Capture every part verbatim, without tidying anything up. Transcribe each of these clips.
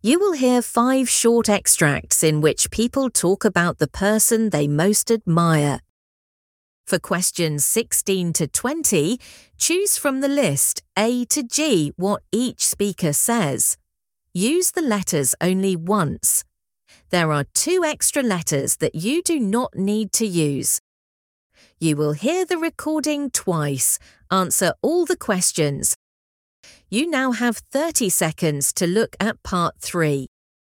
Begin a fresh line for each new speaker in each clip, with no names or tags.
You will hear five short extracts in which people talk about the person they most admire. For questions sixteen to twenty, choose from the list A to G what each speaker says. Use the letters only once. There are two extra letters that you do not need to use. You will hear the recording twice. Answer all the questions. You now have thirty seconds to look at part three.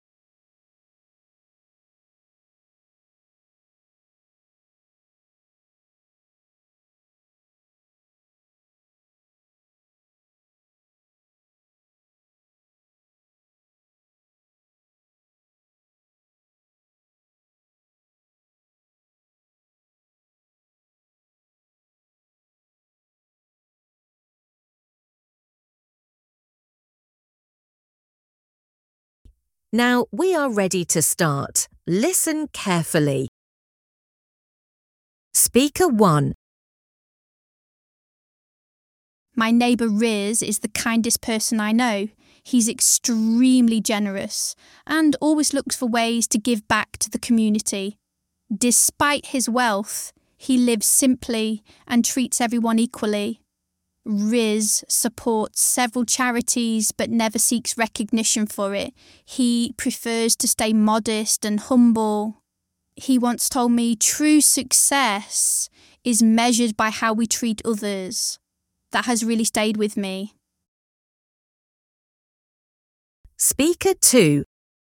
Now we are ready to start. Listen carefully. Speaker one.
My neighbour Riz is the kindest person I know. He's extremely generous and always looks for ways to give back to the community. Despite his wealth, he lives simply and treats everyone equally. Riz supports several charities but never seeks recognition for it. He prefers to stay modest and humble. He once told me true success is measured by how we treat others. That has really stayed with me.
Speaker two.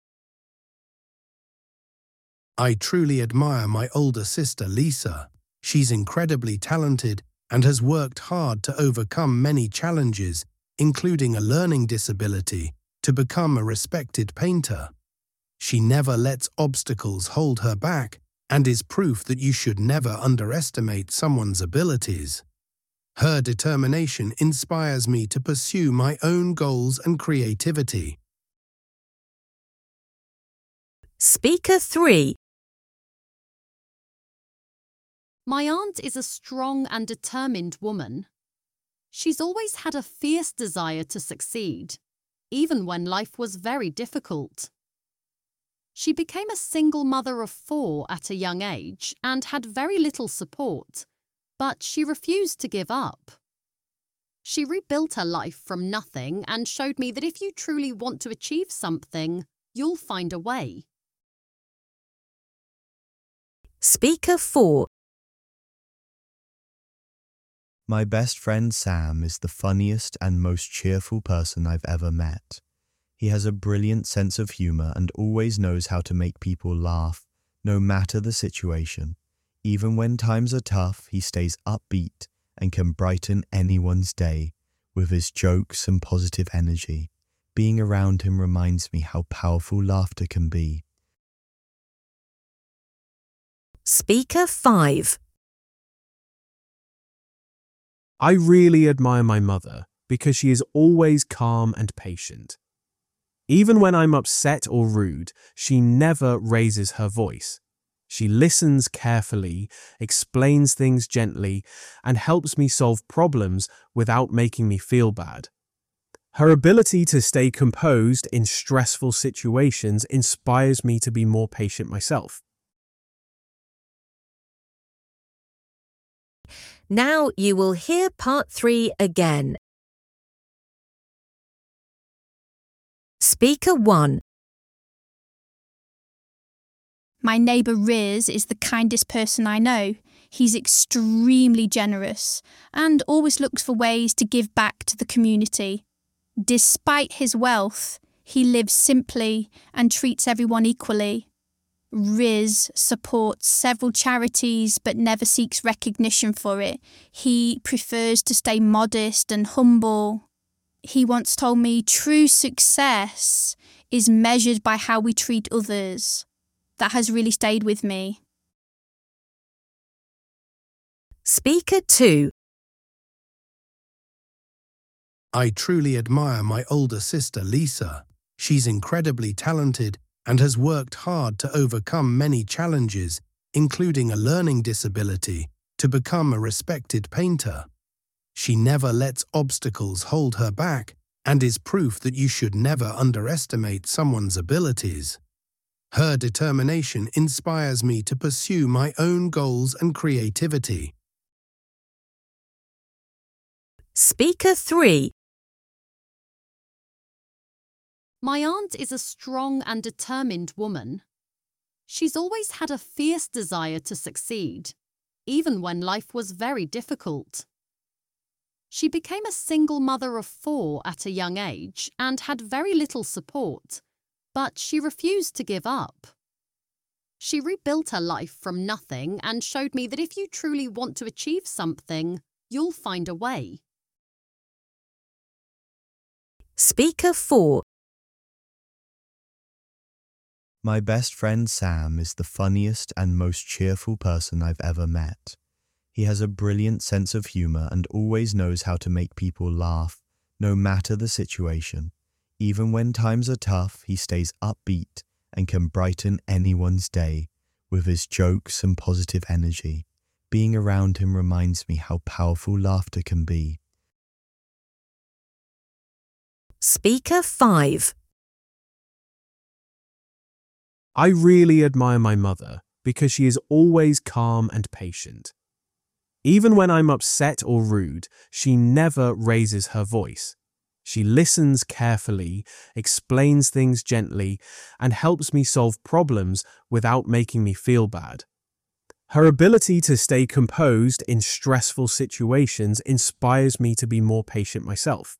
I truly admire my older sister Lisa. She's incredibly talented and has worked hard to overcome many challenges, including a learning disability, to become a respected painter. She never lets obstacles hold her back and is proof that you should never underestimate someone's abilities. Her determination inspires me to pursue my own goals and creativity.
Speaker three.
My aunt is a strong and determined woman. She's always had a fierce desire to succeed, even when life was very difficult. She became a single mother of four at a young age and had very little support, but she refused to give up. She rebuilt her life from nothing and showed me that if you truly want to achieve something, you'll find a way.
Speaker four.
My best friend Sam is the funniest and most cheerful person I've ever met. He has a brilliant sense of humour and always knows how to make people laugh, no matter the situation. Even when times are tough, he stays upbeat and can brighten anyone's day with his jokes and positive energy. Being around him reminds me how powerful laughter can be.
Speaker five.
I really admire my mother because she is always calm and patient. Even when I'm upset or rude, she never raises her voice. She listens carefully, explains things gently, and helps me solve problems without making me feel bad. Her ability to stay composed in stressful situations inspires me to be more patient myself.
Now you will hear part three again. Speaker one.
My neighbour Riz is the kindest person I know. He's extremely generous and always looks for ways to give back to the community. Despite his wealth, he lives simply and treats everyone equally. Riz supports several charities but never seeks recognition for it. He prefers to stay modest and humble. He once told me true success is measured by how we treat others. That has really stayed with me.
Speaker two.
I truly admire my older sister Lisa. She's incredibly talented and has worked hard to overcome many challenges, including a learning disability, to become a respected painter. She never lets obstacles hold her back and is proof that you should never underestimate someone's abilities. Her determination inspires me to pursue my own goals and creativity.
Speaker three.
My aunt is a strong and determined woman. She's always had a fierce desire to succeed, even when life was very difficult. She became a single mother of four at a young age and had very little support, but she refused to give up. She rebuilt her life from nothing and showed me that if you truly want to achieve something, you'll find a way.
Speaker four.
My best friend Sam is the funniest and most cheerful person I've ever met. He has a brilliant sense of humor and always knows how to make people laugh, no matter the situation. Even when times are tough, he stays upbeat and can brighten anyone's day with his jokes and positive energy. Being around him reminds me how powerful laughter can be.
Speaker five.
I really admire my mother because she is always calm and patient. Even when I'm upset or rude, she never raises her voice. She listens carefully, explains things gently, and helps me solve problems without making me feel bad. Her ability to stay composed in stressful situations inspires me to be more patient myself.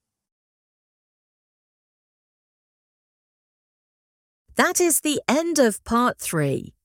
That is the end of part three.